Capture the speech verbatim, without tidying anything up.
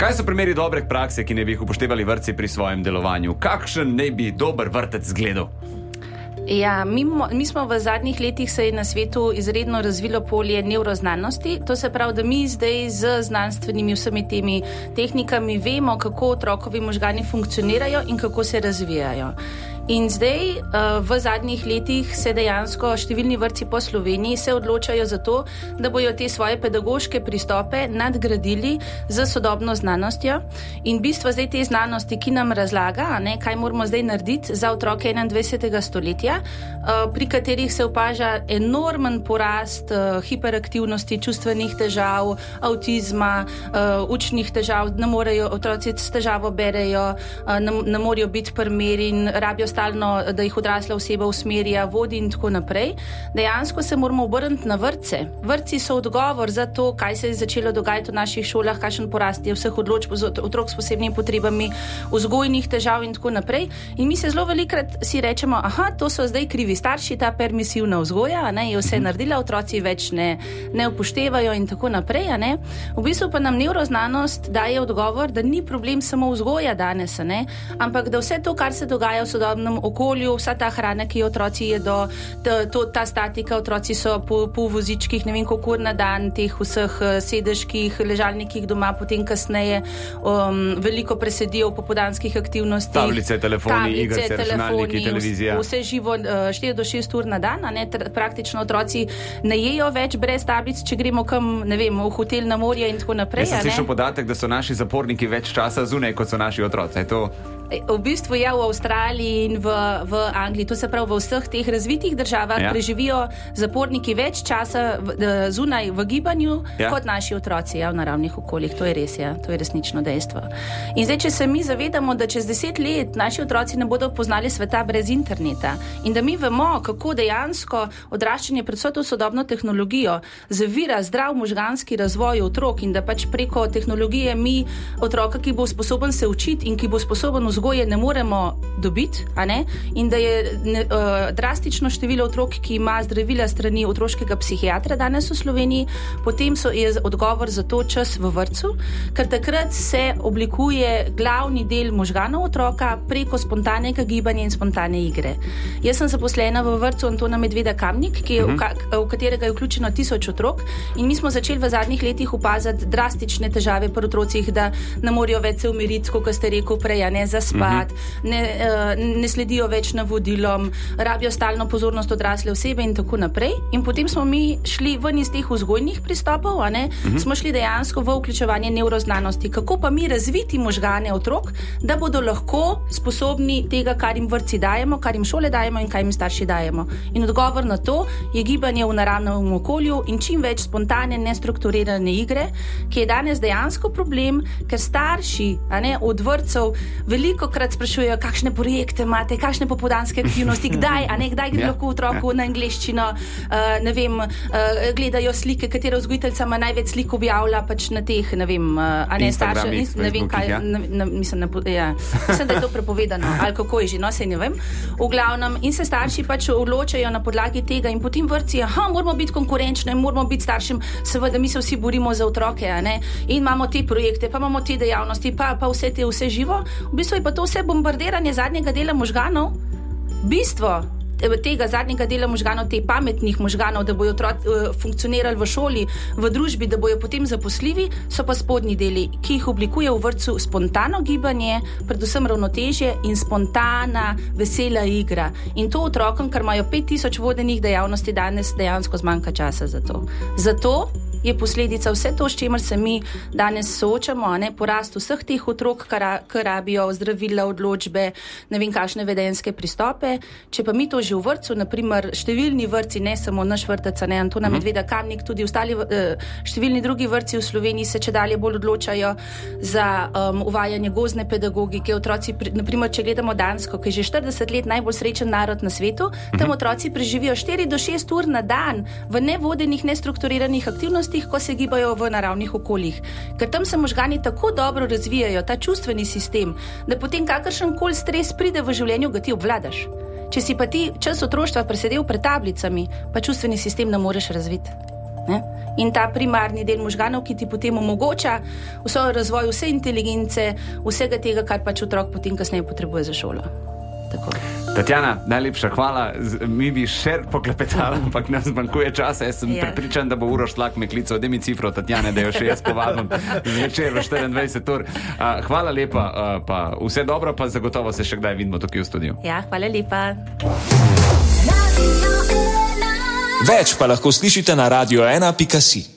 Kaj so primeri dobre prakse, ki ne bi jih upoštevali vrtci pri svojem delovanju? Kakšen ne bi dober vrtec izgledal? Ja, mi, mi smo v zadnjih letih se je na svetu izredno razvilo polje nevroznanosti. To se pravi, da mi zdaj z znanstvenimi vsemi temi tehnikami vemo, kako otrokovi možgani funkcionirajo in kako se razvijajo. In zdaj v zadnjih letih se dejansko številni vrtci po Sloveniji se odločajo za to, da bojo te svoje pedagoške pristope nadgradili z sodobno znanostjo. In bistvo zdaj te znanosti, ki nam razlaga, ne, kaj moramo zdaj narediti za otroke enaindvajsetega stoletja, pri katerih se opaža enormen porast hiperaktivnosti, čustvenih težav, avtizma, učnih težav, ne morejo otroci s težavo berejo, ne, ne morejo biti primeri in rabijo stalno, da jih odrasla oseba usmerja, vodi in tako naprej. Dejansko se moramo obrniti na vrtce. Vrtci so odgovor za to, kaj se je začelo dogajati v naših šolah, kakšen porast je vseh odločb otrok s posebnimi potrebami, vzgojnih težav in tako naprej. In mi se zelo velikrat si rečemo, aha, to so zdaj krivi starši, ta permisivna vzgoja, ne, je vse naredila, otroci več ne, ne upoštevajo in tako naprej, a ne. V bistvu pa nam nevroznanost daje odgovor, da ni problem samo vzgoja danes, a ne, ampak da vse to, kar se dogaja v sodobnem okolju, vsa ta hrana, ki jo otroci jedo, ta, to, ta statika, otroci so po, po vozičkih, ne vem koliko na dan, teh vseh sedežkih, ležalnikih doma, potem kasneje um, veliko presedijo v popoldanskih aktivnostih. Tablice, telefoni, igrice, računalniki, televizija. Vse živo štiri do šest ur na dan, a ne, praktično otroci ne jejo več brez tablic, če gremo kam, ne vem, v hotel na morje in tako naprej. Jaz sem slišal podatek, da so naši zaporniki več časa zunaj, kot so naši otroci. Je to... V bistvu ja, v Avstraliji in v, v Angliji, to se pravi v vseh teh razvitih državah, ja, preživijo zaporniki več časa v, zunaj v gibanju, ja, kot naši otroci, ja, v naravnih okoljih. To je res, ja, to je resnično dejstvo. In zdaj, če se mi zavedamo, da čez deset let naši otroci ne bodo poznali sveta brez interneta in da mi vemo, kako dejansko odraščanje pred vso to sodobno tehnologijo zavira zdrav možganski razvoj otrok in da pač preko tehnologije mi otroka, ki bo sposoben se učiti in ki bo sposoben vzgoje, ne moremo dobiti, a ne? In da je ne, uh, drastično število otrok, ki ima zdravila strani otroškega psihiatra danes v Sloveniji, potem so, je odgovor za to čas v vrtcu, ker takrat se oblikuje glavni del možganov otroka preko spontanega gibanja in spontane igre. Jaz sem zaposlena v vrtcu Antona Medveda Kamnik, ki je, uh-huh, v, v katerega je vključeno tisoč otrok in mi smo začeli v zadnjih letih opaziti drastične težave pri otrocih, da ne morejo več se umiriti, kot ste rekel prej, ne, za spat, uh-huh, ne, uh, ne sledijo več navodilom, rabijo stalno pozornost odrasle osebe in tako naprej. In potem smo mi šli ven iz teh vzgojnih pristopov, a ne, uh-huh, smo šli dejansko v vključevanje nevroznanosti. Kako pa mi razviti možgane otrok, da bodo lahko sposobni tega, kar jim vrtci dajemo, kar jim šole dajemo in kar jim starši dajemo. In odgovor na to je gibanje v naravnem okolju in čim več spontane, nestrukturirane igre, ki je danes dejansko problem, ker starši, a ne, od vrtcev veliko krat sprašujejo, kakšne projekte imate, kakšne popoldanske aktivnosti, kdaj, a ne, kdaj gre lahko otroku na angleščino, uh, ne vem, uh, gledajo slike, katera vzgojiteljica ima največ slik objavlja pač na teh, ne vem, uh, a ne, starše, ne, ne vem kaj, ja, ne, ne, mislim, ne, ja, mislim, da je to prepovedano, ali kako je že, no, sej ne vem, v glavnem, in se starši pač odločajo na podlagi tega in potem vrtci, aha, moramo biti konkurenčni, moramo biti staršem, seveda mi se vsi borimo za otroke, a ne, in imamo te projekte, pa imamo te dejavnosti, pa, pa vse te, vse živo. V bistvu je pa to vse bombardiranje zadnjega dela možganov. Bistvo tega zadnjega dela možganov, te pametnih možganov, da bojo otroci uh, funkcionirali v šoli, v družbi, da bojo potem zaposljivi, so pa spodnji deli, ki jih oblikuje v vrtcu spontano gibanje, predvsem ravnotežje in spontana, vesela igra. In to otrokom, kar imajo pet tisoč vodenih dejavnosti, danes dejansko zmanjka časa za to. Zato je posledica vse to, s čimer se mi danes soočamo, ne, porast vseh teh otrok, ki rabijo zdravila, odločbe, ne vem kakšne vedenjske pristope. Če pa mi to že v vrtcu, naprimer številni vrtci, ne samo naš vrtec, ne, Antona uh-huh. Medveda Kamnik, tudi ostali uh, številni drugi vrtci v Sloveniji se čedalje bolj odločajo za um, uvajanje gozdne pedagogike. Otroci, naprimer, če gledamo Dansko, ki je že štirideset let najbolj srečen narod na svetu, uh-huh. tam otroci preživijo štiri do šest ur na dan v nevodenih, nestrukturiranih aktivnostih, ko se gibajo v naravnih okoljih. Ker tam se možgani tako dobro razvijajo, ta čustveni sistem, da potem kakršen koli stres pride v življenju, ga ti obvladaš. Če si pa ti čas otroštva presedel pred tablicami, pa čustveni sistem ne moreš razviti. Ne? in ta primarni del možganov, ki ti potem omogoča vso razvoj, vse inteligence, vsega tega, kar pač otrok potem kasneje potrebuje za šolo. Tako. Tatjana, najlepša hvala. Mi bi še poklepetali, ampak nam zmanjkuje časa. Jaz sem ja. prepričan, da bo Uroš Slak me klical. Daj mi cifro, Tatjane, da jo še jaz povabim zvečer v štiriindvajset ur. Uh, hvala lepa, uh, pa vse dobro, pa zagotovo se še kdaj vidimo tukaj v studiu. Ja, hvala lepa. Več pa lahko slišite na radio ena pika si.